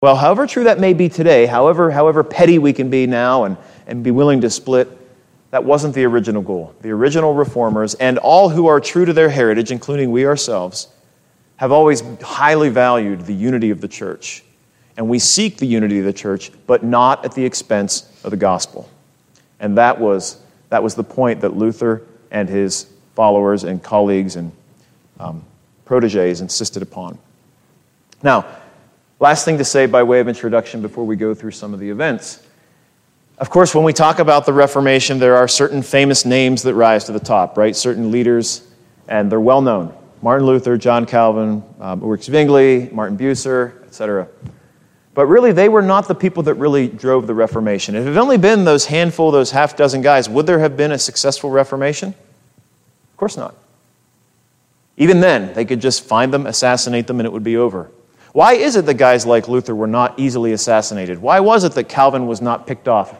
Well, however true that may be today, however petty we can be now and be willing to split, that wasn't the original goal. The original reformers, and all who are true to their heritage, including we ourselves, have always highly valued the unity of the church. And we seek the unity of the church, but not at the expense of the gospel. And that was the point that Luther and his followers and colleagues and protégés insisted upon. Now, last thing to say by way of introduction before we go through some of the events. Of course, when we talk about the Reformation, there are certain famous names that rise to the top, right? Certain leaders, and they're well known. Martin Luther, John Calvin, Ulrich Zwingli, Martin Bucer, etc. But really, they were not the people that really drove the Reformation. If it had only been those handful, those half dozen guys, would there have been a successful Reformation? Of course not. Even then, they could just find them, assassinate them, and it would be over. Why is it that guys like Luther were not easily assassinated? Why was it that Calvin was not picked off?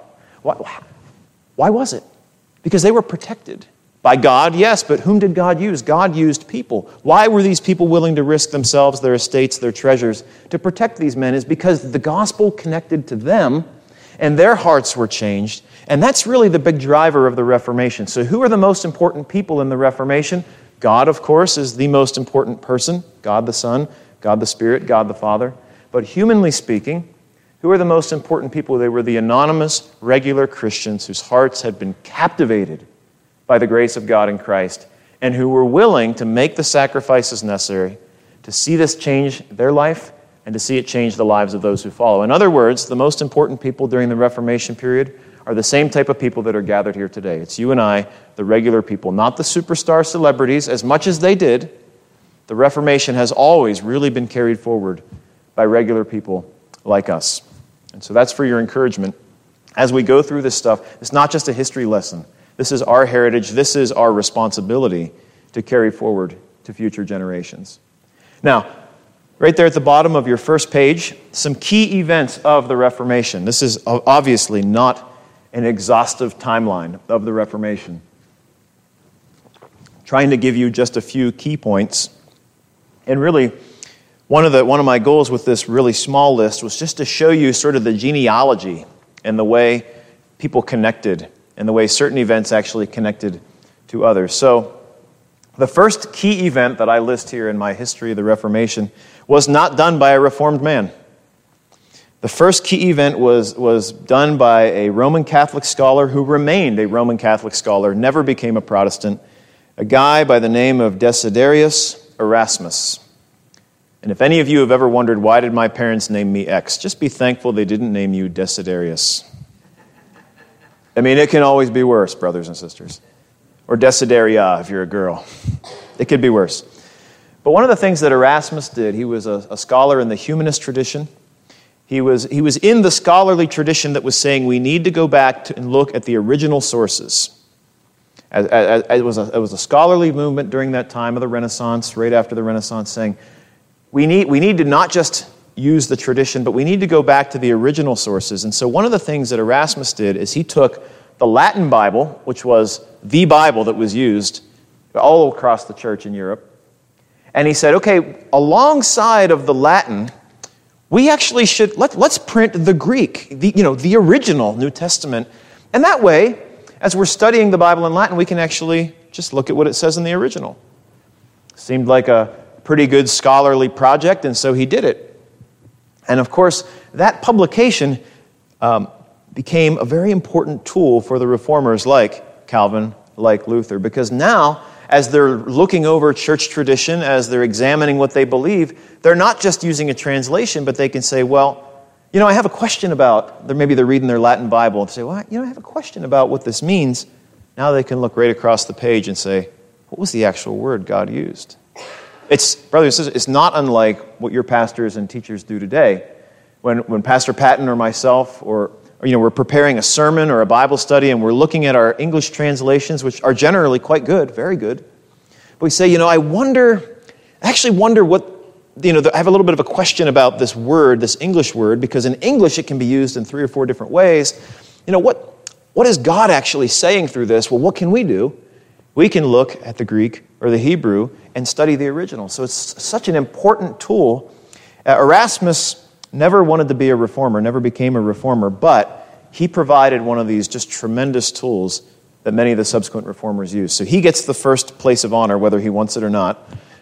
Why was it? Because they were protected. By God, yes, but whom did God use? God used people. Why were these people willing to risk themselves, their estates, their treasures to protect these men? Is because the gospel connected to them and their hearts were changed. And that's really the big driver of the Reformation. So who are the most important people in the Reformation? God, of course, is the most important person. God the Son, God the Spirit, God the Father. But humanly speaking, who are the most important people? They were the anonymous, regular Christians whose hearts had been captivated by the grace of God in Christ, and who were willing to make the sacrifices necessary to see this change their life and to see it change the lives of those who follow. In other words, the most important people during the Reformation period are the same type of people that are gathered here today. It's you and I, the regular people, not the superstar celebrities, as much as they did. The Reformation has always really been carried forward by regular people like us. And so that's for your encouragement. As we go through this stuff, it's not just a history lesson. This is our heritage. This is our responsibility to carry forward to future generations. Now, right there at the bottom of your first page, some key events of the Reformation. This is obviously not an exhaustive timeline of the Reformation. Trying to give you just a few key points. And really, one of my goals with this really small list was just to show you sort of the genealogy and the way people connected and the way certain events actually connected to others. So, the first key event that I list here in my history of the Reformation was not done by a Reformed man. The first key event was done by a Roman Catholic scholar who remained a Roman Catholic scholar, never became a Protestant, a guy by the name of Desiderius Erasmus. And if any of you have ever wondered, why did my parents name me X? Just be thankful they didn't name you Desiderius. I mean, it can always be worse, brothers and sisters. Or Desideria, if you're a girl. It could be worse. But one of the things that Erasmus did, he was a scholar in the humanist tradition. He was in the scholarly tradition that was saying we need to go back and look at the original sources. It was a scholarly movement during that time of the Renaissance, right after the Renaissance, saying we need to not just use the tradition, but we need to go back to the original sources. And so one of the things that Erasmus did is he took the Latin Bible, which was the Bible that was used all across the church in Europe, and he said, okay, alongside of the Latin, we actually should, let's print the Greek, the original New Testament. And that way, as we're studying the Bible in Latin, we can actually just look at what it says in the original. Seemed like a pretty good scholarly project, and so he did it. And of course, that publication became a very important tool for the reformers like Calvin, like Luther, because now, as they're looking over church tradition, as they're examining what they believe, they're not just using a translation, but they can say, well, I have a question about, maybe they're reading their Latin Bible and say, well, I have a question about what this means. Now they can look right across the page and say, what was the actual word God used? Brothers and sisters, it's not unlike what your pastors and teachers do today. When Pastor Patton or myself or we're preparing a sermon or a Bible study and we're looking at our English translations, which are generally quite good, very good. But we say, I actually wonder what, I have a little bit of a question about this word, this English word, because in English it can be used in 3 or 4 different ways. What is God actually saying through this? Well, what can we do? We can look at the Greek or the Hebrew and study the original. So it's such an important tool. Erasmus never wanted to be a reformer, never became a reformer, but he provided one of these just tremendous tools that many of the subsequent reformers used. So he gets the first place of honor, whether he wants it or not.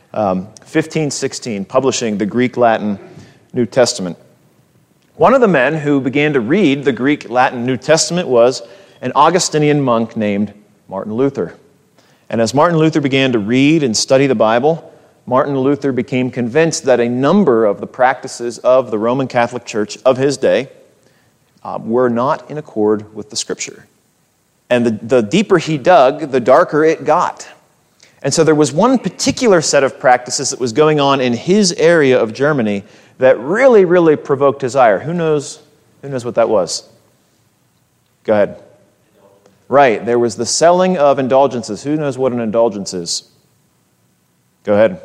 1516, publishing the Greek-Latin New Testament. One of the men who began to read the Greek-Latin New Testament was an Augustinian monk named Martin Luther. And as Martin Luther began to read and study the Bible, Martin Luther became convinced that a number of the practices of the Roman Catholic Church of his day were not in accord with the Scripture. And the deeper he dug, the darker it got. And so there was one particular set of practices that was going on in his area of Germany that really, really provoked his ire. Who knows what that was? Go ahead. Right, there was the selling of indulgences. Who knows what an indulgence is? Go ahead.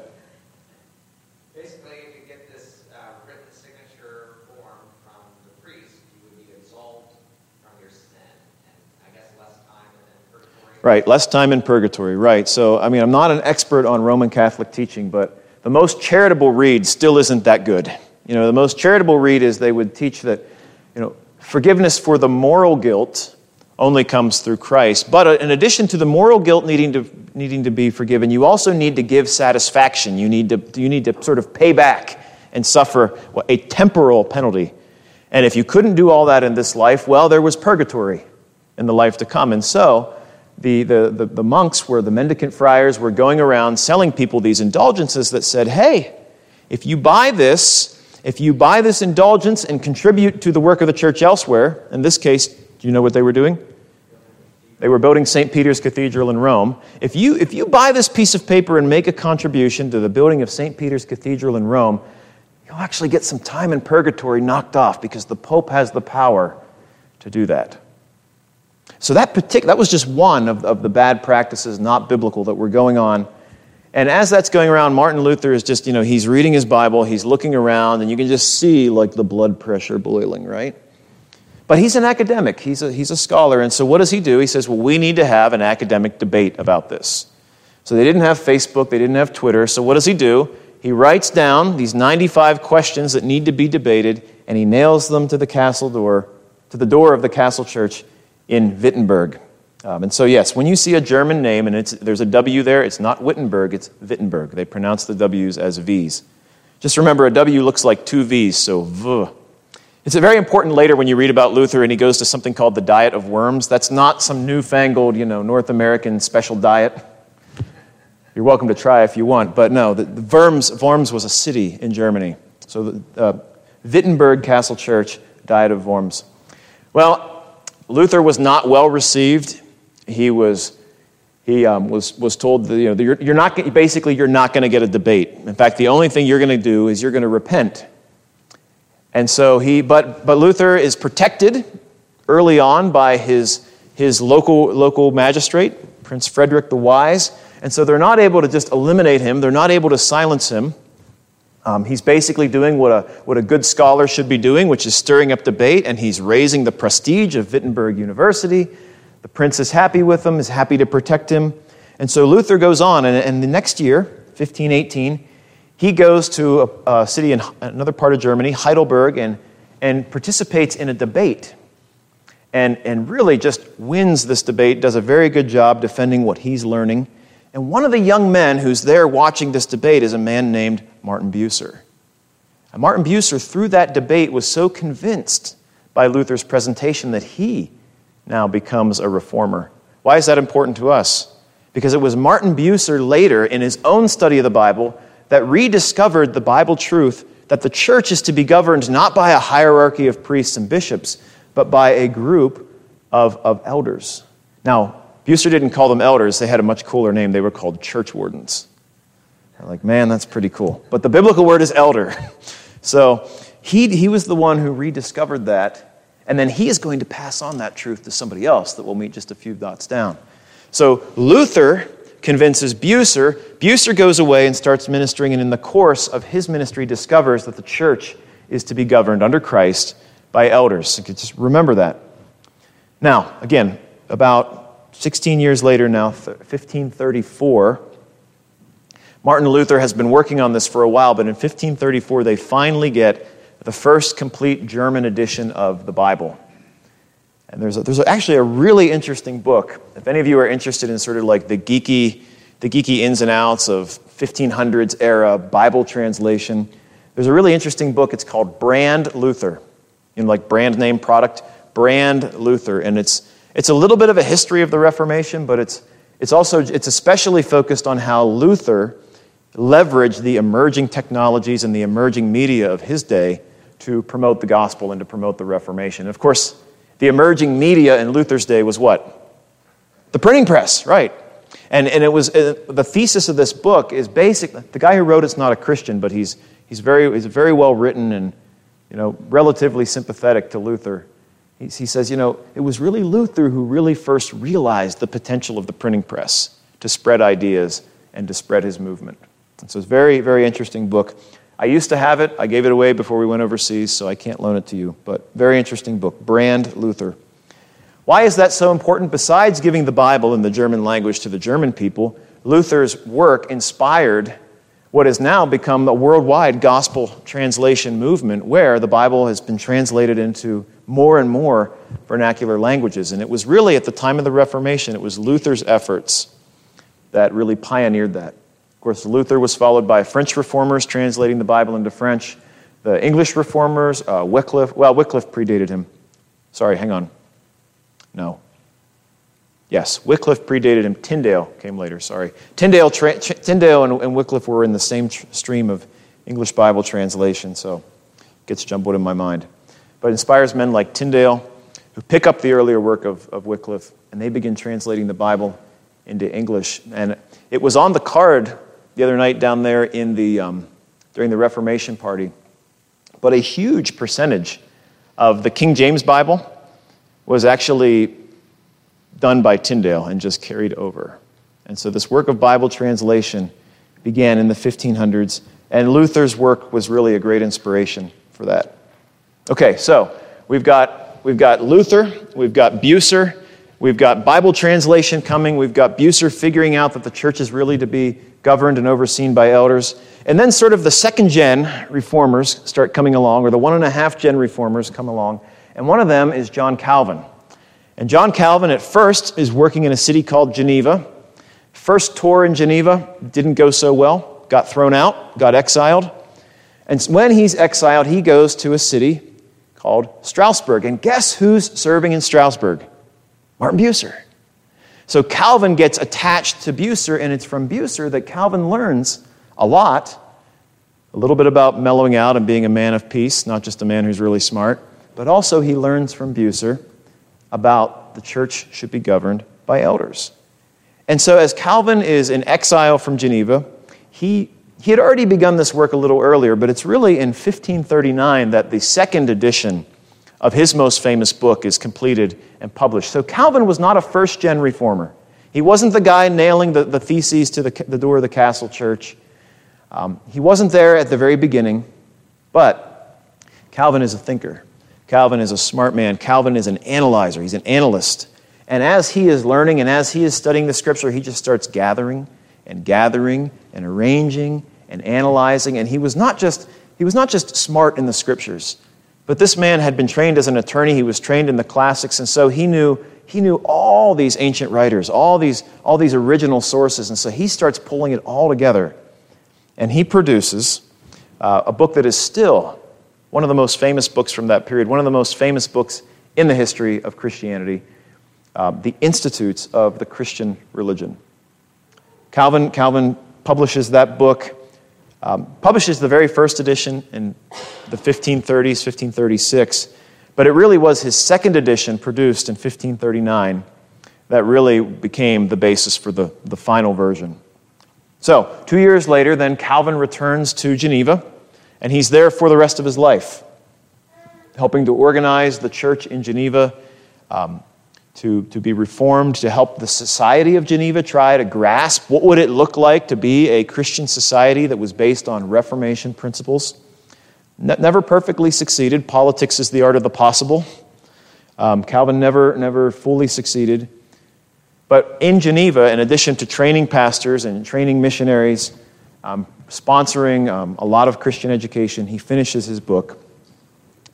Basically, if you get this written signature form from the priest, you would be absolved from your sin, and I guess less time in purgatory. Right, less time in purgatory, right. So, I'm not an expert on Roman Catholic teaching, but the most charitable read still isn't that good. The most charitable read is they would teach that, forgiveness for the moral guilt only comes through Christ. But in addition to the moral guilt needing to be forgiven, you also need to give satisfaction. You need to sort of pay back and suffer a temporal penalty. And if you couldn't do all that in this life, well, there was purgatory in the life to come. And so the monks, the mendicant friars, were going around selling people these indulgences that said, hey, if you buy this indulgence and contribute to the work of the church elsewhere, in this case, do you know what they were doing? They were building St. Peter's Cathedral in Rome. If you buy this piece of paper and make a contribution to the building of St. Peter's Cathedral in Rome, you'll actually get some time in purgatory knocked off because the Pope has the power to do that. So that was just one of the bad practices, not biblical, that were going on. And as that's going around, Martin Luther is just, he's reading his Bible, he's looking around, and you can just see the blood pressure boiling, right? But he's an academic, he's a scholar, and so what does he do? He says, well, we need to have an academic debate about this. So they didn't have Facebook, they didn't have Twitter, so what does he do? He writes down these 95 questions that need to be debated, and he nails them to the door of the castle church in Wittenberg. And so yes, when you see a German name, and there's a W there, it's not Wittenberg, it's Wittenberg. They pronounce the W's as V's. Just remember, a W looks like two V's, so V. It's very important later when you read about Luther and he goes to something called the Diet of Worms. That's not some newfangled, North American special diet. You're welcome to try if you want. But no, the Worms was a city in Germany. So the Wittenberg Castle Church, Diet of Worms. Well, Luther was not well received. He was told that, you're not going to get a debate. In fact, the only thing you're going to do is you're going to repent. And so but Luther is protected early on by his local magistrate, Prince Frederick the Wise, and so they're not able to just eliminate him. They're not able to silence him. He's basically doing what a good scholar should be doing, which is stirring up debate, and he's raising the prestige of Wittenberg University. The prince is happy with him, is happy to protect him, and so Luther goes on, and the next year, 1518. He goes to a city in another part of Germany, Heidelberg, and participates in a debate and really just wins this debate, does a very good job defending what he's learning. And one of the young men who's there watching this debate is a man named Martin Bucer. And Martin Bucer, through that debate, was so convinced by Luther's presentation that he now becomes a reformer. Why is that important to us? Because it was Martin Bucer later, in his own study of the Bible, that rediscovered the Bible truth that the church is to be governed not by a hierarchy of priests and bishops, but by a group of elders. Now, Bucer didn't call them elders. They had a much cooler name. They were called church wardens. They're like, man, that's pretty cool. But the biblical word is elder. So he was the one who rediscovered that, and then he is going to pass on that truth to somebody else that we'll meet just a few dots down. So Luther convinces Bucer. Bucer goes away and starts ministering, and in the course of his ministry discovers that the church is to be governed under Christ by elders. So just remember that. Now, again, about 16 years later now, 1534, Martin Luther has been working on this for a while, but in 1534 they finally get the first complete German edition of the Bible. And there's actually a really interesting book. If any of you are interested in sort of like the geeky ins and outs of 1500s era Bible translation, there's a really interesting book. It's called Brand Luther, like brand name product, Brand Luther, and it's a little bit of a history of the Reformation, but it's especially focused on how Luther leveraged the emerging technologies and the emerging media of his day to promote the gospel and to promote the Reformation. Of course, the emerging media in Luther's day was what? The printing press, right? And it was the thesis of this book is basically, the guy who wrote it's not a Christian, but he's very well written and relatively sympathetic to Luther. He says, it was really Luther who really first realized the potential of the printing press to spread ideas and to spread his movement. And so it's a very, very interesting book. I used to have it. I gave it away before we went overseas, so I can't loan it to you. But very interesting book, Brand Luther. Why is that so important? Besides giving the Bible in the German language to the German people, Luther's work inspired what has now become the worldwide gospel translation movement, where the Bible has been translated into more and more vernacular languages. And it was really at the time of the Reformation, it was Luther's efforts that really pioneered that. Of course, Luther was followed by French reformers translating the Bible into French. The English reformers, Wycliffe predated him. Sorry, hang on. No. Yes, Wycliffe predated him. Tyndale came later, sorry. Tyndale and Wycliffe were in the same stream of English Bible translation, so it gets jumbled in my mind. But it inspires men like Tyndale who pick up the earlier work of Wycliffe, and they begin translating the Bible into English. And it was on the card the other night down there in during the Reformation party, but a huge percentage of the King James Bible was actually done by Tyndale and just carried over. And so this work of Bible translation began in the 1500s, and Luther's work was really a great inspiration for that. Okay, so we've got Luther, we've got Bucer, we've got Bible translation coming, we've got Bucer figuring out that the church is really to be governed and overseen by elders, and then sort of the second-gen reformers start coming along, or the 1.5-gen reformers come along, and one of them is John Calvin. And John Calvin at first is working in a city called Geneva. First tour in Geneva didn't go so well, got thrown out, got exiled. And when he's exiled, he goes to a city called Strasbourg. And guess who's serving in Strasbourg? Martin Bucer. So Calvin gets attached to Bucer, and it's from Bucer that Calvin learns a little bit about mellowing out and being a man of peace, not just a man who's really smart, but also he learns from Bucer about the church should be governed by elders. And so as Calvin is in exile from Geneva, he had already begun this work a little earlier, but it's really in 1539 that the second edition of his most famous book is completed and published. So Calvin was not a first-gen reformer. He wasn't the guy nailing the theses to the door of the castle church. He wasn't there at the very beginning, but Calvin is a thinker. Calvin is a smart man. Calvin is an analyzer. He's an analyst. And as he is learning and as he is studying the Scripture, he just starts gathering and arranging and analyzing. And he was not just smart in the Scriptures, but this man had been trained as an attorney. He was trained in the classics, and so he knew all these ancient writers, all these original sources. And so he starts pulling it all together, and he produces a book that is still one of the most famous books from that period, one of the most famous books in the history of Christianity, the Institutes of the Christian Religion. Calvin publishes that book, publishes the very first edition in the 1530s, 1536, but it really was his second edition produced in 1539 that really became the basis for the final version. So, 2 years later, then Calvin returns to Geneva, and he's there for the rest of his life, helping to organize the church in Geneva, to be reformed, to help the society of Geneva try to grasp what would it look like to be a Christian society that was based on Reformation principles. Never perfectly succeeded. Politics is the art of the possible. Calvin never fully succeeded. But in Geneva, in addition to training pastors and training missionaries, sponsoring a lot of Christian education, he finishes his book.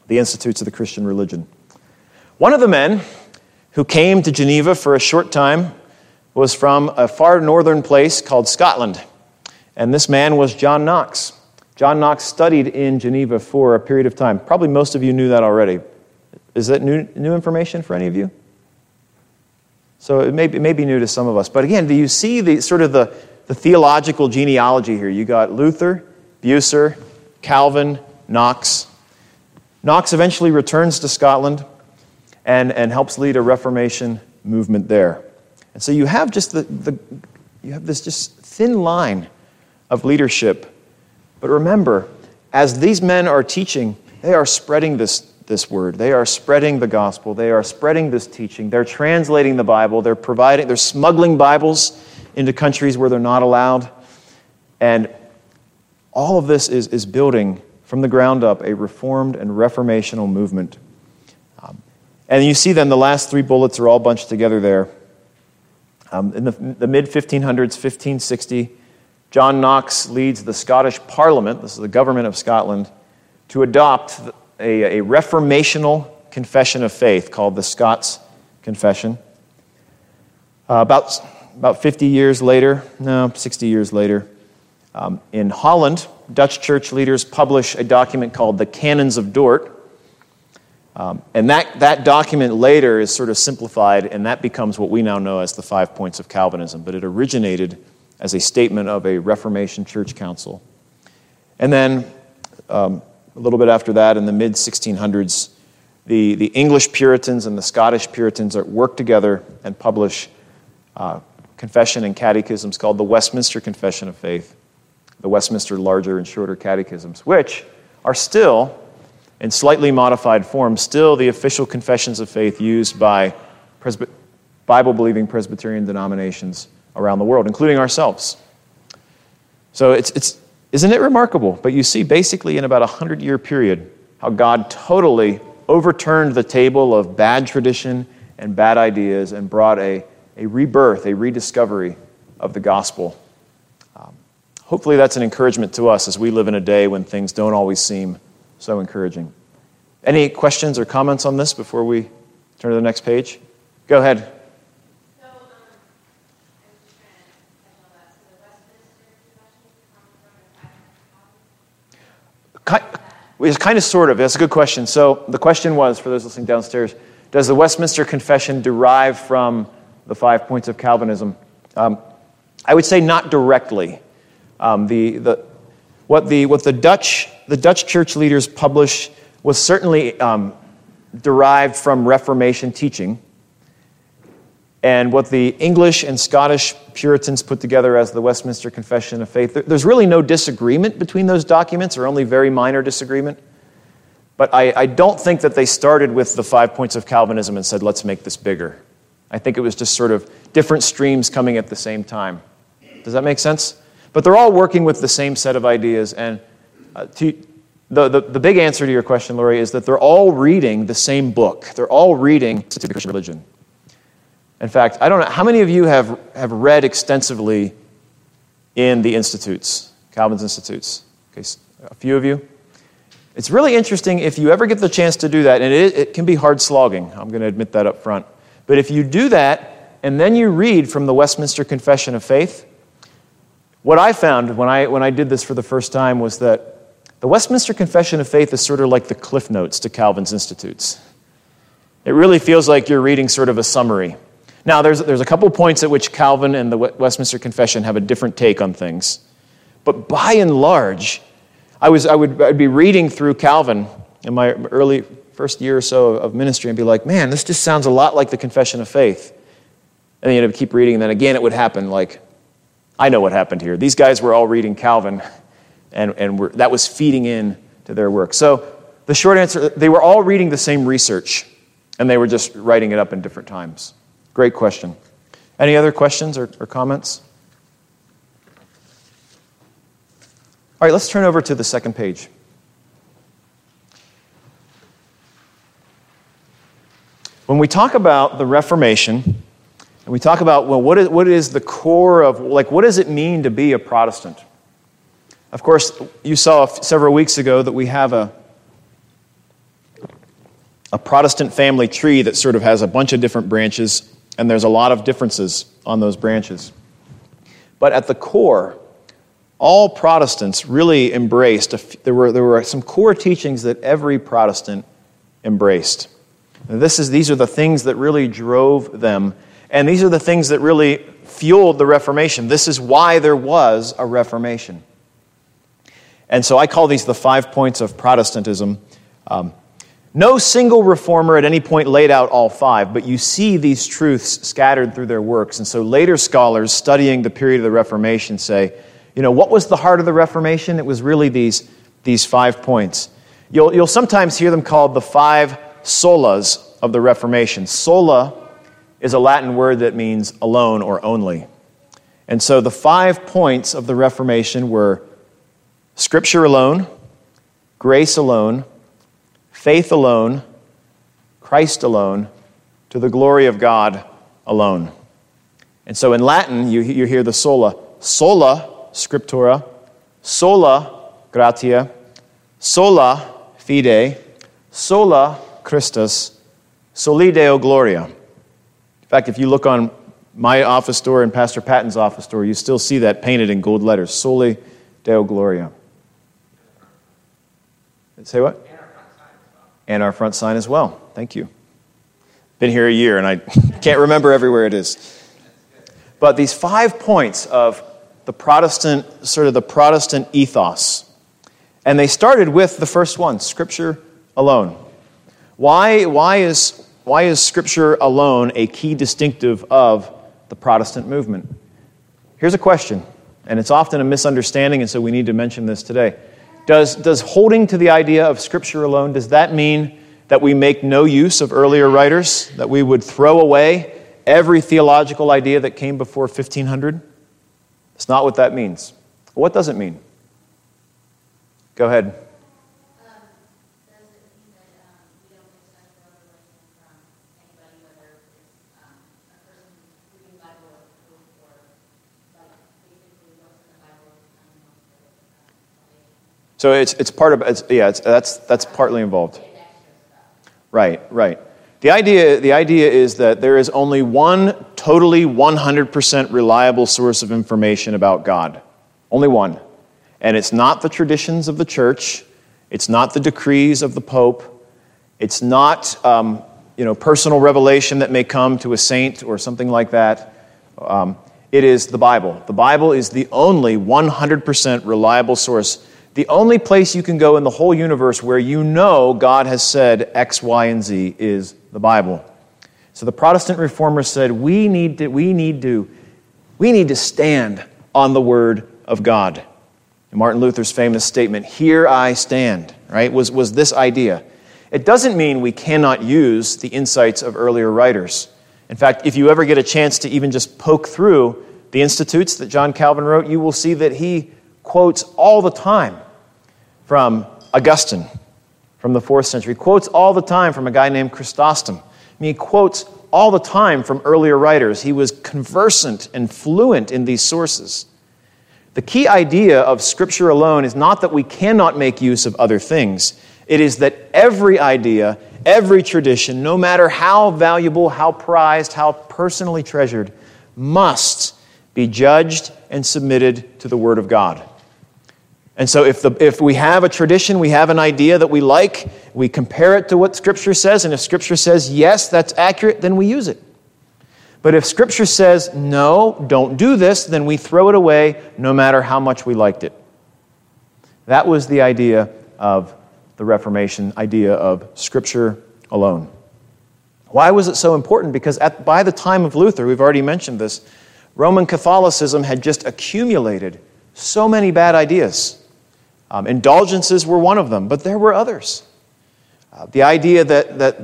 the Institutes of the Christian Religion. One of the men who came to Geneva for a short time was from a far northern place called Scotland. And this man was John Knox. John Knox studied in Geneva for a period of time. Probably most of you knew that already. Is that new information for any of you? So it may be new to some of us. But again, do you see the sort of the theological genealogy here? You got Luther, Bucer, Calvin, Knox. Knox eventually returns to Scotland and helps lead a Reformation movement there. And so you have just you have this just thin line of leadership. But remember, as these men are teaching, they are spreading this word. They are spreading the gospel. They are spreading this teaching. They're translating the Bible. They're smuggling Bibles into countries where they're not allowed. And all of this is building from the ground up a reformed and reformational movement. And you see then the last three bullets are all bunched together there. In the mid-1500s, 1560, John Knox leads the Scottish Parliament, this is the government of Scotland, to adopt a reformational confession of faith called the Scots Confession. About 60 years later, in Holland, Dutch church leaders publish a document called the Canons of Dort. And that document later is sort of simplified, and that becomes what we now know as the 5 Points of Calvinism. But it originated as a statement of a Reformation Church Council. And then a little bit after that, in the mid-1600s, the English Puritans and the Scottish Puritans work together and publish confession and catechisms called the Westminster Confession of Faith, the Westminster Larger and Shorter Catechisms, which are still, in slightly modified form, still the official confessions of faith used by Bible-believing Presbyterian denominations around the world, including ourselves. So isn't it remarkable? But you see basically in about a 100-year period how God totally overturned the table of bad tradition and bad ideas and brought a rebirth, a rediscovery of the gospel. Hopefully that's an encouragement to us as we live in a day when things don't always seem so encouraging. Any questions or comments on this before we turn to the next page? Go ahead. It's kind of sort of. That's a good question. So the question was, for those listening downstairs, does the Westminster Confession derive from the 5 Points of Calvinism? I would say not directly. What the Dutch church leaders publish was certainly derived from Reformation teaching. And what the English and Scottish Puritans put together as the Westminster Confession of Faith, there's really no disagreement between those documents, or only very minor disagreement. But I don't think that they started with the 5 Points of Calvinism and said, let's make this bigger. I think it was just sort of different streams coming at the same time. Does that make sense? But they're all working with the same set of ideas. And the big answer to your question, Lori, is that they're all reading the same book. They're all reading the Christian Religion. In fact, I don't know, how many of you have read extensively in the institutes, Calvin's institutes? Okay, a few of you. It's really interesting if you ever get the chance to do that, and it can be hard slogging. I'm going to admit that up front. But if you do that, and then you read from the Westminster Confession of Faith, what I found when I did this for the first time was that the Westminster Confession of Faith is sort of like the Cliff Notes to Calvin's Institutes. It really feels like you're reading sort of a summary. Now, there's a couple points at which Calvin and the Westminster Confession have a different take on things. But by and large, I'd be reading through Calvin in my early first year or so of ministry and be like, man, this just sounds a lot like the Confession of Faith. And then I'd keep reading, and then again it would happen like, I know what happened here. These guys were all reading Calvin, and that was feeding in to their work. So the short answer, they were all reading the same research, and they were just writing it up in different times. Great question. Any other questions or comments? All right, let's turn over to the second page. When we talk about the Reformation, and we talk about, well, what is the core of, like, what does it mean to be a Protestant? Of course, you saw several weeks ago that we have a a Protestant family tree that sort of has a bunch of different branches, and there's a lot of differences on those branches. But at the core, all Protestants really embraced, there were some core teachings that every Protestant embraced. And these are the things that really drove them, and these are the things that really fueled the Reformation. This is why there was a Reformation. And so I call these the 5 points of Protestantism. No single reformer at any point laid out all 5, but you see these truths scattered through their works. And so later scholars studying the period of the Reformation say, what was the heart of the Reformation? It was really these 5 points. You'll sometimes hear them called the 5 solas of the Reformation. Sola is a Latin word that means alone or only. And so the 5 points of the Reformation were Scripture alone, grace alone, faith alone, Christ alone, to the glory of God alone. And so in Latin, you hear the sola. Sola scriptura, sola gratia, sola fide, sola Christus, soli Deo gloria. In fact, if you look on my office door and Pastor Patton's office door, you still see that painted in gold letters, soli Deo gloria. Say what? And our front sign as well. Thank you. Been here a year and I can't remember everywhere it is. But these 5 points of the Protestant ethos. And they started with the first one, Scripture alone. Why is Scripture alone a key distinctive of the Protestant movement? Here's a question, and it's often a misunderstanding, and so we need to mention this today. Does holding to the idea of Scripture alone, does that mean that we make no use of earlier writers, that we would throw away every theological idea that came before 1500? It's not what that means. What does it mean? Go ahead. Does it mean that we don't expect revelation from anybody, whether it's a person reading the Bible or like basically what's in the Bible salvation? So it's part of that's partly involved. Right. The idea is that there is only one totally 100% reliable source of information about God. Only one. And it's not the traditions of the church. It's not the decrees of the Pope. It's not personal revelation that may come to a saint or something like that. It is the Bible. The Bible is the only 100% reliable source. The only place you can go in the whole universe where God has said X, Y, and Z is the Bible. So the Protestant reformers said, we need to stand on the Word of God. And Martin Luther's famous statement, "Here I stand," right, was this idea. It doesn't mean we cannot use the insights of earlier writers. In fact, if you ever get a chance to even just poke through the Institutes that John Calvin wrote, you will see that he quotes all the time from Augustine from the 4th century. He quotes all the time from a guy named Chrysostom. He quotes all the time from earlier writers. He was conversant and fluent in these sources. The key idea of Scripture alone is not that we cannot make use of other things. It is that every idea, every tradition, no matter how valuable, how prized, how personally treasured, must be judged and submitted to the Word of God. And so if we have a tradition, we have an idea that we like, we compare it to what Scripture says, and if Scripture says, yes, that's accurate, then we use it. But if Scripture says, no, don't do this, then we throw it away no matter how much we liked it. That was the idea of the Reformation, idea of Scripture alone. Why was it so important? Because by the time of Luther, we've already mentioned this, Roman Catholicism had just accumulated so many bad ideas. Indulgences were one of them, but there were others. The idea that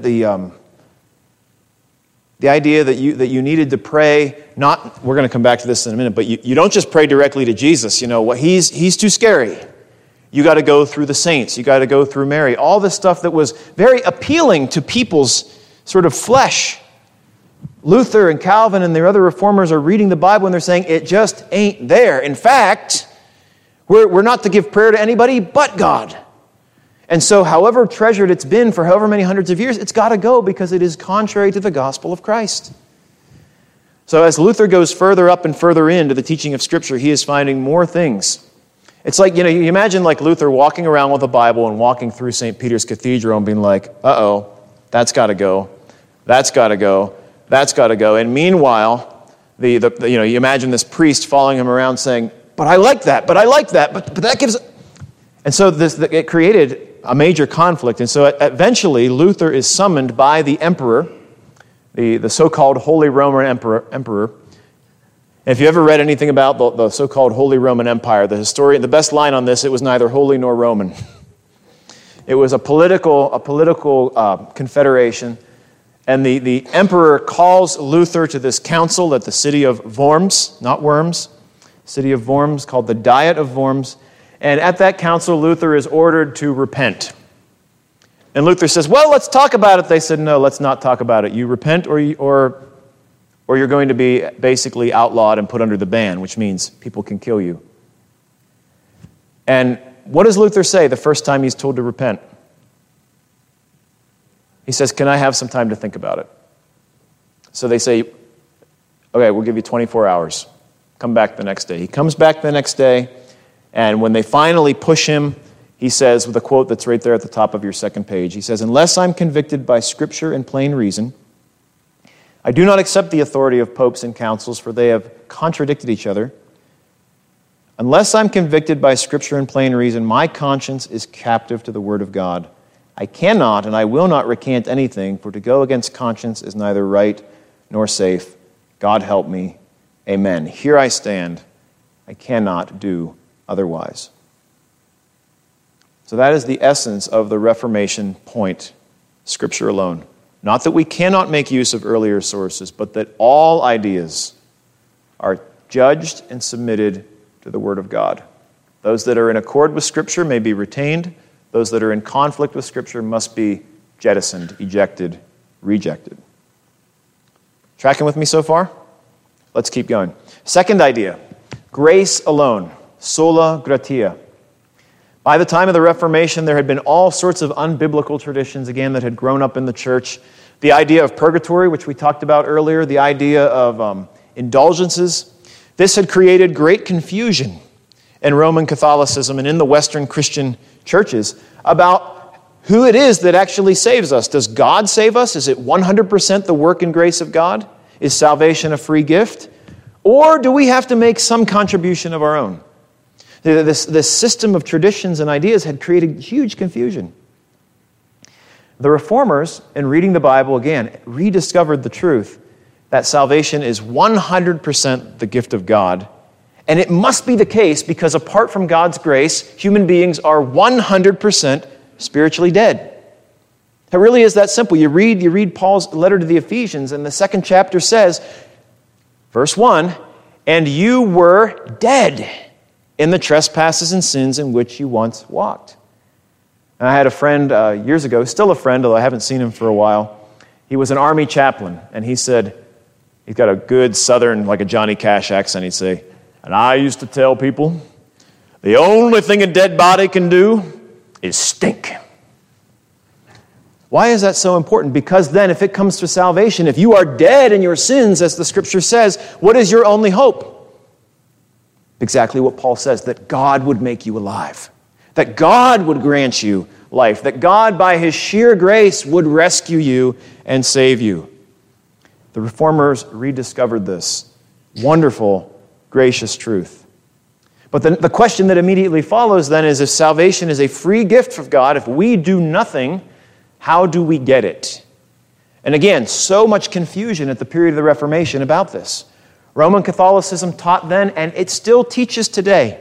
you needed to pray, we're going to come back to this in a minute, but you don't just pray directly to Jesus. He's too scary. You got to go through the saints. You got to go through Mary. All this stuff that was very appealing to people's sort of flesh. Luther and Calvin and their other reformers are reading the Bible and they're saying it just ain't there. In fact, we're not to give prayer to anybody but God. And so however treasured it's been for however many hundreds of years, it's got to go because it is contrary to the gospel of Christ. So as Luther goes further up and further into the teaching of Scripture, he is finding more things. It's like, you imagine like Luther walking around with a Bible and walking through St. Peter's Cathedral and being like, uh-oh, that's got to go, that's got to go, that's got to go. And meanwhile, you imagine this priest following him around saying, but I like that, but that gives... And so it created a major conflict. And so eventually, Luther is summoned by the emperor, the so-called Holy Roman Emperor. And if you ever read anything about the so-called Holy Roman Empire, the best line on this, it was neither holy nor Roman. It was a political confederation. And the emperor calls Luther to this council at the city of Worms, not Worms, city of Worms, called the Diet of Worms. And at that council, Luther is ordered to repent. And Luther says, well, let's talk about it. They said, no, let's not talk about it. You repent or you're going to be basically outlawed and put under the ban, which means people can kill you. And what does Luther say the first time he's told to repent? He says, can I have some time to think about it? So they say, okay, we'll give you 24 hours. Come back the next day. He comes back the next day, and when they finally push him, he says, with a quote that's right there at the top of your second page, he says, unless I'm convicted by Scripture and plain reason, I do not accept the authority of popes and councils, for they have contradicted each other. Unless I'm convicted by Scripture and plain reason, my conscience is captive to the Word of God. I cannot and I will not recant anything, for to go against conscience is neither right nor safe. God help me. Amen. Here I stand. I cannot do otherwise. So that is the essence of the Reformation point, Scripture alone. Not that we cannot make use of earlier sources, but that all ideas are judged and submitted to the Word of God. Those that are in accord with Scripture may be retained. Those that are in conflict with Scripture must be jettisoned, ejected, rejected. Tracking with me so far? Let's keep going. Second idea, grace alone, sola gratia. By the time of the Reformation, there had been all sorts of unbiblical traditions, again, that had grown up in the church. The idea of purgatory, which we talked about earlier, the idea of indulgences. This had created great confusion in Roman Catholicism and in the Western Christian churches about who it is that actually saves us. Does God save us? Is it 100% the work and grace of God? Is salvation a free gift? Or do we have to make some contribution of our own? This system of traditions and ideas had created huge confusion. The Reformers, in reading the Bible again, rediscovered the truth that salvation is 100% the gift of God. And it must be the case because apart from God's grace, human beings are 100% spiritually dead. It really is that simple. You read Paul's letter to the Ephesians, and the second chapter says, verse 1, and you were dead in the trespasses and sins in which you once walked. And I had a friend years ago, still a friend, although I haven't seen him for a while. He was an army chaplain, and he said, he's got a good southern, like a Johnny Cash accent, he'd say, and I used to tell people, the only thing a dead body can do is stink. Why is that so important? Because then if it comes to salvation, if you are dead in your sins, as the Scripture says, what is your only hope? Exactly what Paul says, that God would make you alive, that God would grant you life, that God by His sheer grace would rescue you and save you. The Reformers rediscovered this wonderful, gracious truth. But then the question that immediately follows then is, if salvation is a free gift from God, if we do nothing, how do we get it? And again, so much confusion at the period of the Reformation about this. Roman Catholicism taught then, and it still teaches today,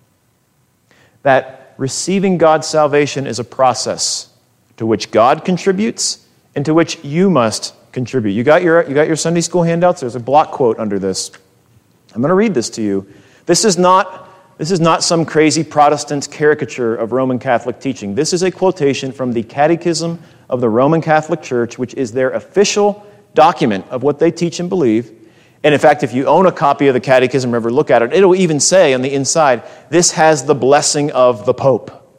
that receiving God's salvation is a process to which God contributes and to which you must contribute. You got your Sunday school handouts? There's a block quote under this. I'm going to read this to you. This is not some crazy Protestant caricature of Roman Catholic teaching. This is a quotation from the Catechism of the Roman Catholic Church, which is their official document of what they teach and believe. And in fact, if you own a copy of the Catechism or ever look at it, it'll even say on the inside, this has the blessing of the Pope.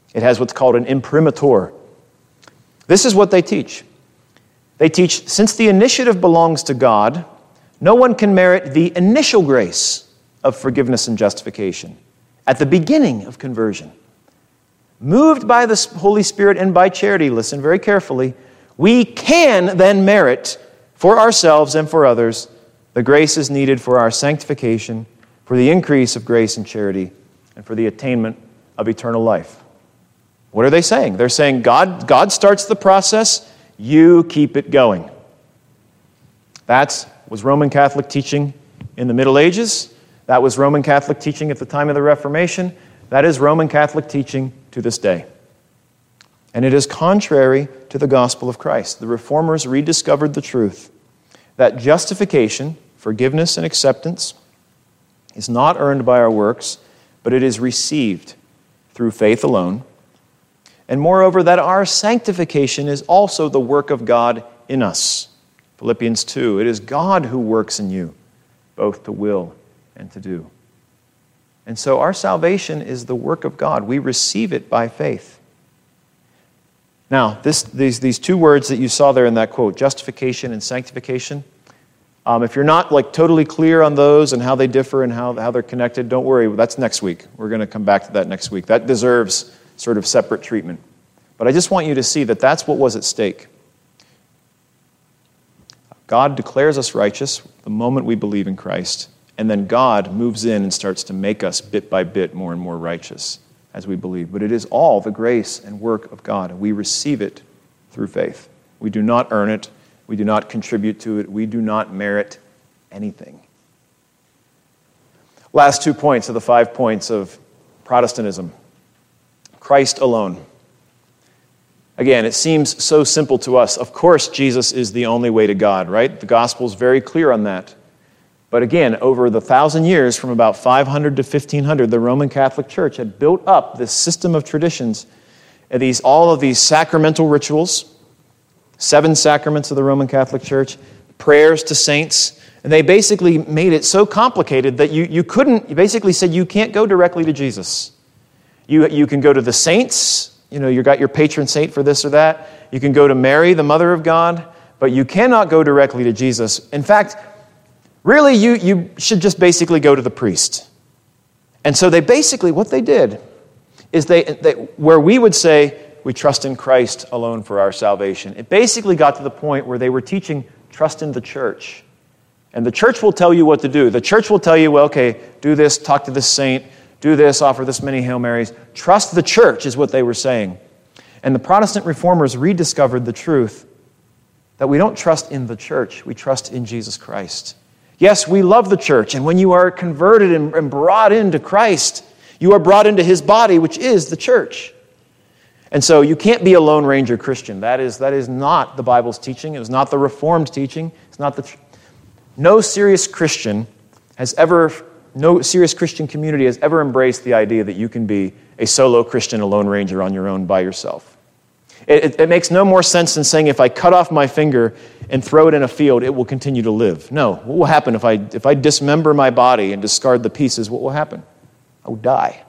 It has what's called an imprimatur. This is what they teach. They teach, since the initiative belongs to God, no one can merit the initial grace of forgiveness and justification at the beginning of conversion. Moved by the Holy Spirit and by charity, listen very carefully, we can then merit for ourselves and for others the graces needed for our sanctification, for the increase of grace and charity, and for the attainment of eternal life. What are they saying? They're saying God starts the process, you keep it going. That was Roman Catholic teaching in the Middle Ages. That was Roman Catholic teaching at the time of the Reformation. That is Roman Catholic teaching to this day. And it is contrary to the gospel of Christ. The Reformers rediscovered the truth that justification, forgiveness, and acceptance is not earned by our works, but it is received through faith alone. And moreover, that our sanctification is also the work of God in us. Philippians 2, it is God who works in you, both to will and to do. And so our salvation is the work of God. We receive it by faith. Now, these two words that you saw there in that quote, justification and sanctification, if you're not totally clear on those and how they differ and how they're connected, don't worry, that's next week. We're going to come back to that next week. That deserves sort of separate treatment. But I just want you to see that that's what was at stake. God declares us righteous the moment we believe in Christ, and then God moves in and starts to make us bit by bit more and more righteous as we believe. But it is all the grace and work of God. We receive it through faith. We do not earn it. We do not contribute to it. We do not merit anything. Last 2 points of the 5 points of Protestantism. Christ alone. Again, it seems so simple to us. Of course, Jesus is the only way to God, right? The gospel is very clear on that. But again, over the 1,000 years, from about 500 to 1500, the Roman Catholic Church had built up this system of traditions, all of these sacramental rituals, 7 sacraments of the Roman Catholic Church, prayers to saints, and they basically made it so complicated that you basically said you can't go directly to Jesus. You can go to the saints, you got your patron saint for this or that. You can go to Mary, the Mother of God, but you cannot go directly to Jesus. In fact, really, you should just basically go to the priest. And so what they did is they where we would say, we trust in Christ alone for our salvation. It basically got to the point where they were teaching, trust in the church. And the church will tell you what to do. The church will tell you, well, okay, do this, talk to this saint, do this, offer this many Hail Marys. Trust the church is what they were saying. And the Protestant reformers rediscovered the truth that we don't trust in the church, we trust in Jesus Christ. Yes, we love the church, and when you are converted and brought into Christ, you are brought into His body, which is the church. And so you can't be a Lone Ranger Christian. That is not the Bible's teaching. It is not the Reformed teaching. It's not no serious Christian community has ever embraced the idea that you can be a solo Christian, a Lone Ranger on your own by yourself. It makes no more sense than saying if I cut off my finger and throw it in a field, it will continue to live. No, what will happen if I dismember my body and discard the pieces? What will happen? I will die.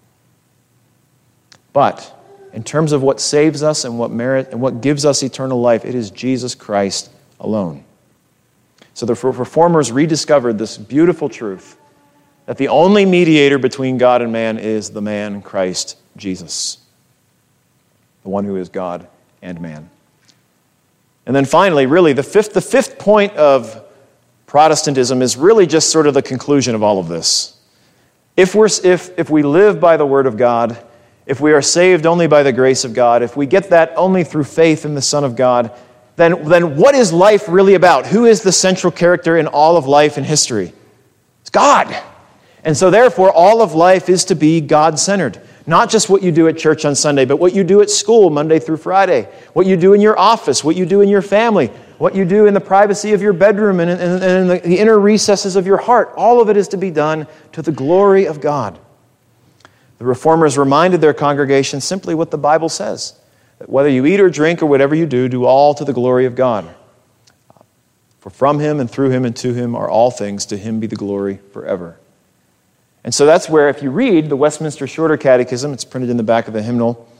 But in terms of what saves us and what gives us eternal life, it is Jesus Christ alone. So the reformers rediscovered this beautiful truth that the only mediator between God and man is the man Christ Jesus, the one who is God and man. And then finally, really, the fifth point of Protestantism is really just sort of the conclusion of all of this. If we live by the Word of God, if we are saved only by the grace of God, if we get that only through faith in the Son of God, then what is life really about? Who is the central character in all of life and history? It's God. And so therefore, all of life is to be God-centered. Not just what you do at church on Sunday, but what you do at school Monday through Friday, what you do in your office, what you do in your family, what you do in the privacy of your bedroom and in the inner recesses of your heart. All of it is to be done to the glory of God. The Reformers reminded their congregation simply what the Bible says, that whether you eat or drink or whatever you do all to the glory of God. For from Him and through Him and to Him are all things, to Him be the glory forever. And so that's where, if you read the Westminster Shorter Catechism, it's printed in the back of the hymnal,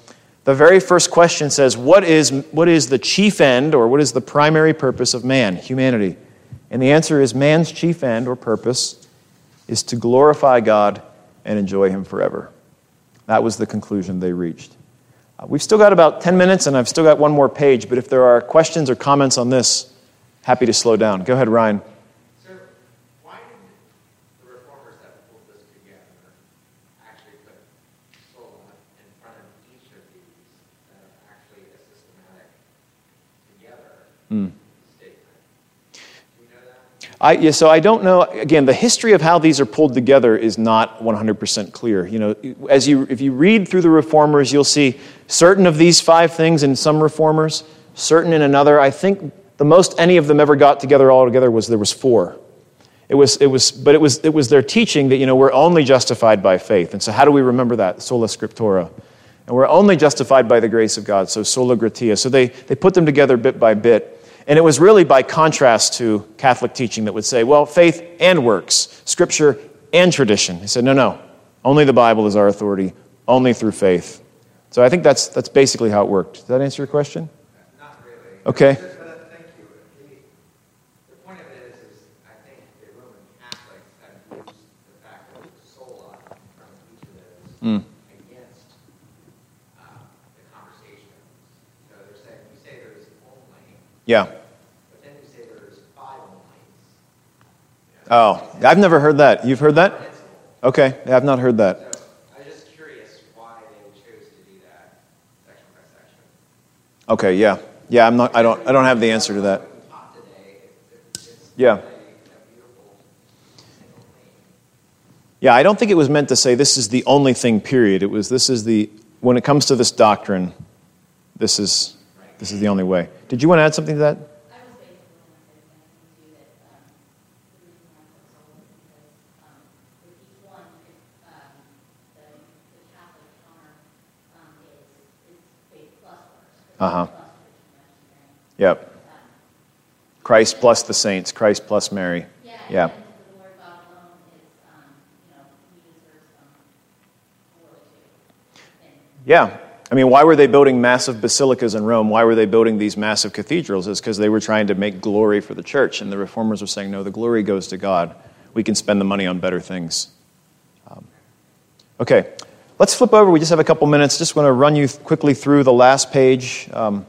The very first question says, what is the chief end, or what is the primary purpose of man, humanity? And the answer is man's chief end or purpose is to glorify God and enjoy Him forever. That was the conclusion they reached. We've still got about 10 minutes, and I've still got one more page, but if there are questions or comments on this, happy to slow down. Go ahead, Ryan. So, why did the reformers that pulled this together actually put sola in front of each of these that are actually a systematic together statement? Do you know that? So I don't know. Again, the history of how these are pulled together is not 100% clear. If you read through the reformers, you'll see certain of these 5 things in some reformers, certain in another. I think the most any of them ever got together all together was 4. It was their teaching that we're only justified by faith. And so how do we remember that? Sola scriptura. And we're only justified by the grace of God, so sola gratia. So they put them together bit by bit. And it was really by contrast to Catholic teaching that would say, well, faith and works, Scripture and tradition. He said, no, only the Bible is our authority, only through faith. So I think that's basically how it worked. Does that answer your question? Not really. Okay. But thank you. The point of it is I think the Roman Catholics have used the fact that sola from each of those against the conversation. So they're saying, you say there's only, Yeah. but then you say there's 5 onlys. Oh, I've never heard that. You've heard that? Okay, I've not heard that. So I was just curious why they chose to do that section by section. Okay, yeah. Yeah, I don't have the answer to that. What we taught today, it's Yeah. a beautiful single theme. Yeah, I don't think it was meant to say this is the only thing, period. When it comes to this doctrine, this is the only way. Did you want to add something to that? I was basically going to say that the reason why it's so because with each one, the Catholic counter is faith plus works. Uh-huh. Plus Christianity. Yep. Christ plus the saints, Christ plus Mary. Yeah. Yeah. And the Lord God alone is, He deserves glory too. And Yeah. I mean, why were they building massive basilicas in Rome? Why were they building these massive cathedrals? It's because they were trying to make glory for the church. And the reformers were saying, no, the glory goes to God. We can spend the money on better things. Okay, let's flip over. We just have a couple minutes. Just want to run you quickly through the last page.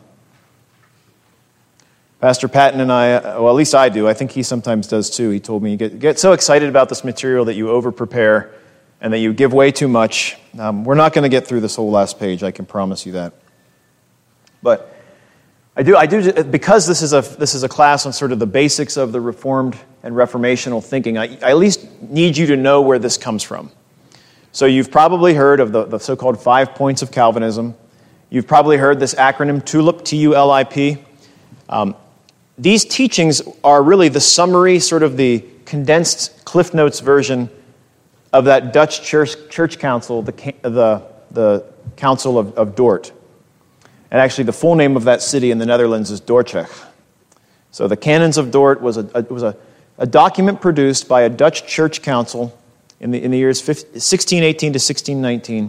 Pastor Patton and I, well, at least I do. I think he sometimes does too. He told me you get so excited about this material that you over-prepare and that you give way too much. We're not going to get through this whole last page, I can promise you that. But I do because this is a class on sort of the basics of the Reformed and Reformational thinking. I at least need you to know where this comes from. So you've probably heard of the so-called 5 points of Calvinism. You've probably heard this acronym TULIP, T-U-L-I-P. These teachings are really the summary, sort of the condensed Cliff Notes version of that Dutch church council, the Council of Dort. And actually the full name of that city in the Netherlands is Dordrecht. So the Canons of Dort was a document produced by a Dutch church council in the years 1618 to 1619.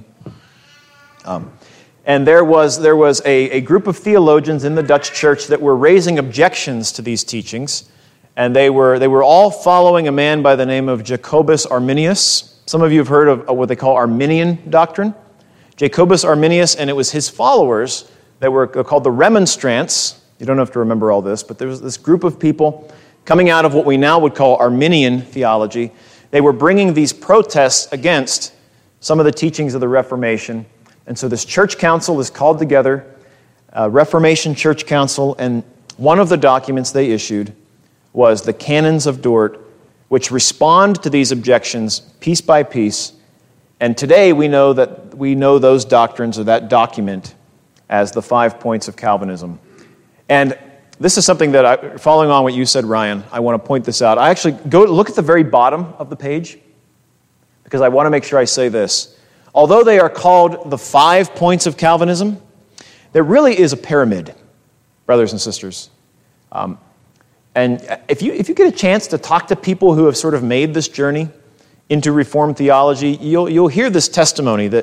And there was a group of theologians in the Dutch church that were raising objections to these teachings. And they were all following a man by the name of Jacobus Arminius. Some of you have heard of what they call Arminian doctrine. Jacobus Arminius, and it was his followers that were called the Remonstrants. You don't have to remember all this, but there was this group of people coming out of what we now would call Arminian theology. They were bringing these protests against some of the teachings of the Reformation. And so this church council is called together, Reformation Church Council, and one of the documents they issued was the Canons of Dort, which respond to these objections piece by piece. And today we know those doctrines or that document as the 5 points of Calvinism. And this is something that, following on what you said, Ryan, I want to point this out. I actually go look at the very bottom of the page because I want to make sure I say this. Although they are called the 5 points of Calvinism, there really is a pyramid, brothers and sisters. And if you get a chance to talk to people who have sort of made this journey into Reformed theology, you'll hear this testimony that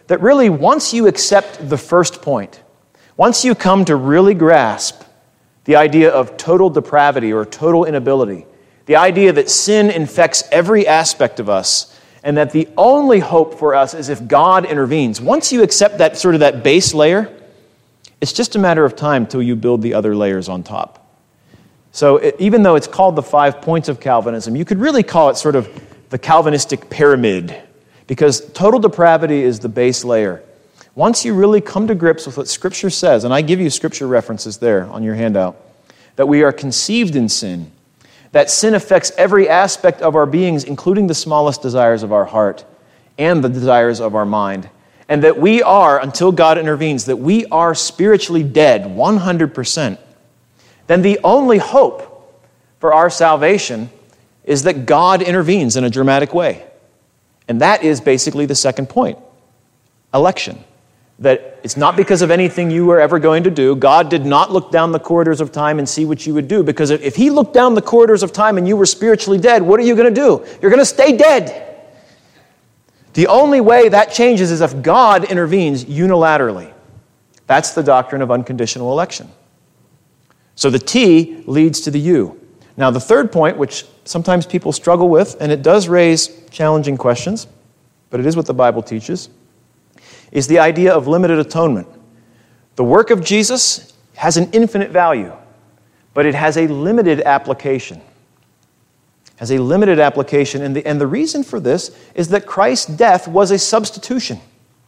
that really once you accept the first point, once you come to really grasp the idea of total depravity or total inability, the idea that sin infects every aspect of us, and that the only hope for us is if God intervenes. Once you accept that sort of that base layer, it's just a matter of time till you build the other layers on top. So even though it's called the 5 points of Calvinism, you could really call it sort of the Calvinistic pyramid, because total depravity is the base layer. Once you really come to grips with what Scripture says, and I give you Scripture references there on your handout, that we are conceived in sin, that sin affects every aspect of our beings, including the smallest desires of our heart and the desires of our mind, and that we are, until God intervenes, that we are spiritually dead 100%, then the only hope for our salvation is that God intervenes in a dramatic way. And that is basically the second point, election. That it's not because of anything you were ever going to do. God did not look down the corridors of time and see what you would do, because if He looked down the corridors of time and you were spiritually dead, what are you going to do? You're going to stay dead. The only way that changes is if God intervenes unilaterally. That's the doctrine of unconditional election. So the T leads to the U. Now the third point, which sometimes people struggle with, and it does raise challenging questions, but it is what the Bible teaches, is the idea of limited atonement. The work of Jesus has an infinite value, but it has a limited application. Has a limited application, and the reason for this is that Christ's death was a substitution.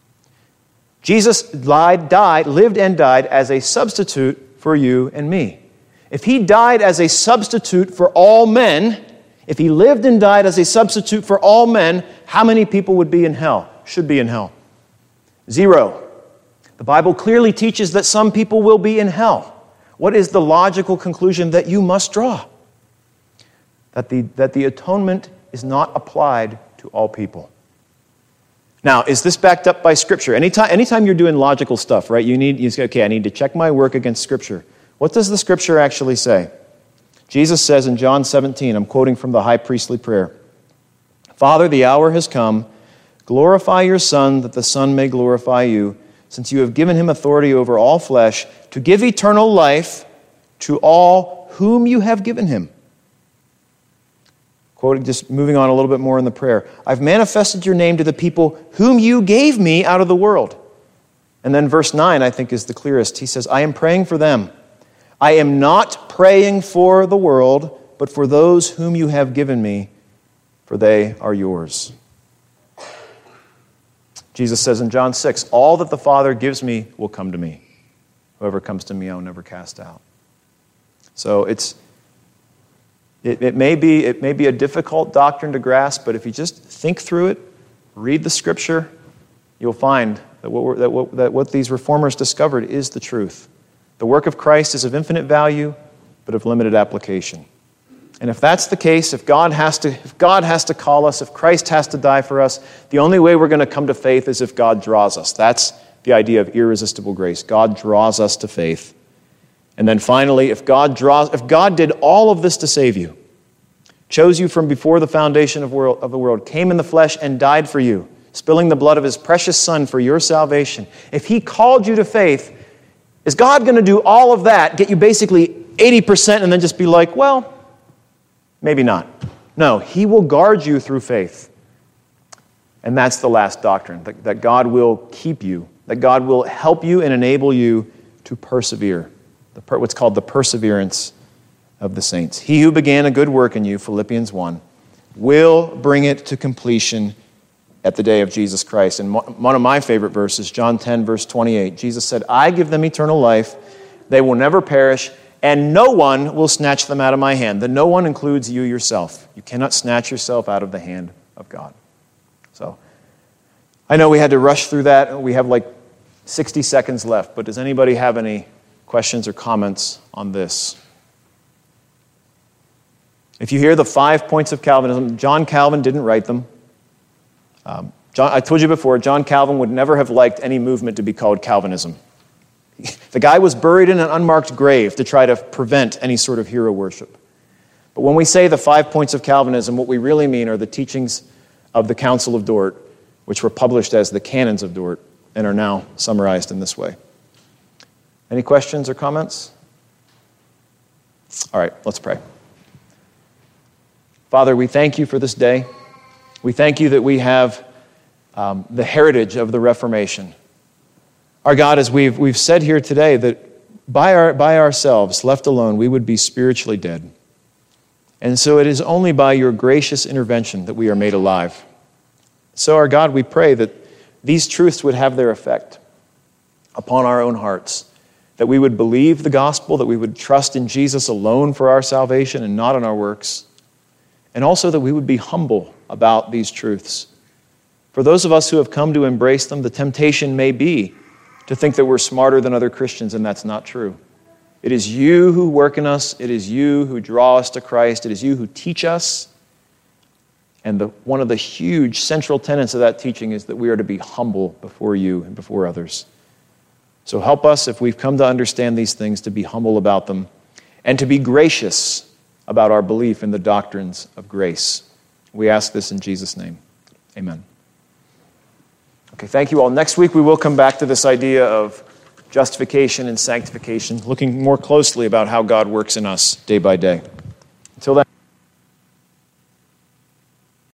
Jesus lived and died as a substitute for you and me. If He died as a substitute for all men, if He lived and died as a substitute for all men, how many people would be in hell, should be in hell? 0. The Bible clearly teaches that some people will be in hell. What is the logical conclusion that you must draw? That the atonement is not applied to all people. Now, is this backed up by Scripture? Anytime you're doing logical stuff, right, you say, okay, I need to check my work against Scripture. What does the Scripture actually say? Jesus says in John 17, I'm quoting from the high priestly prayer, Father, the hour has come. Glorify your Son, that the Son may glorify you, since you have given Him authority over all flesh, to give eternal life to all whom you have given Him. Quoting, just moving on a little bit more in the prayer. I've manifested your name to the people whom you gave me out of the world. And then verse 9, I think, is the clearest. He says, I am praying for them. I am not praying for the world, but for those whom you have given me, for they are yours. Jesus says in John 6, all that the Father gives me will come to me. Whoever comes to me, I will never cast out. So it may be a difficult doctrine to grasp, but if you just think through it, read the Scripture, you'll find that what these reformers discovered is the truth. The work of Christ is of infinite value, but of limited application. And if that's the case, if God has to call us, if Christ has to die for us, the only way we're going to come to faith is if God draws us. That's the idea of irresistible grace. God draws us to faith. And then finally, if God did all of this to save you, chose you from before the foundation of the world, came in the flesh and died for you, spilling the blood of His precious Son for your salvation, if He called you to faith, is God going to do all of that, get you basically 80% and then just be like, well, maybe not. No, He will guard you through faith. And that's the last doctrine, that God will keep you, that God will help you and enable you to persevere. What's called the perseverance of the saints. He who began a good work in you, Philippians 1, will bring it to completion at the day of Jesus Christ. And one of my favorite verses, John 10, verse 28, Jesus said, I give them eternal life, they will never perish, and no one will snatch them out of my hand. The no one includes you yourself. You cannot snatch yourself out of the hand of God. So, I know we had to rush through that. We have like 60 seconds left, but does anybody have any questions or comments on this? If you hear the 5 points of Calvinism, John Calvin didn't write them. I told you before, John Calvin would never have liked any movement to be called Calvinism. The guy was buried in an unmarked grave to try to prevent any sort of hero worship. But when we say the 5 points of Calvinism, what we really mean are the teachings of the Council of Dort, which were published as the Canons of Dort and are now summarized in this way. Any questions or comments? All right, let's pray. Father, we thank you for this day. We thank you that we have the heritage of the Reformation. Our God, as we've said here today, that by ourselves, left alone, we would be spiritually dead. And so it is only by your gracious intervention that we are made alive. So, our God, we pray that these truths would have their effect upon our own hearts, that we would believe the gospel, that we would trust in Jesus alone for our salvation and not in our works, and also that we would be humble about these truths. For those of us who have come to embrace them, the temptation may be to think that we're smarter than other Christians, and that's not true. It is you who work in us. It is you who draw us to Christ. It is you who teach us. And one of the huge central tenets of that teaching is that we are to be humble before you and before others. So help us, if we've come to understand these things, to be humble about them and to be gracious about our belief in the doctrines of grace. We ask this in Jesus' name. Amen. Okay, thank you all. Next week we will come back to this idea of justification and sanctification, looking more closely about how God works in us day by day. Until then.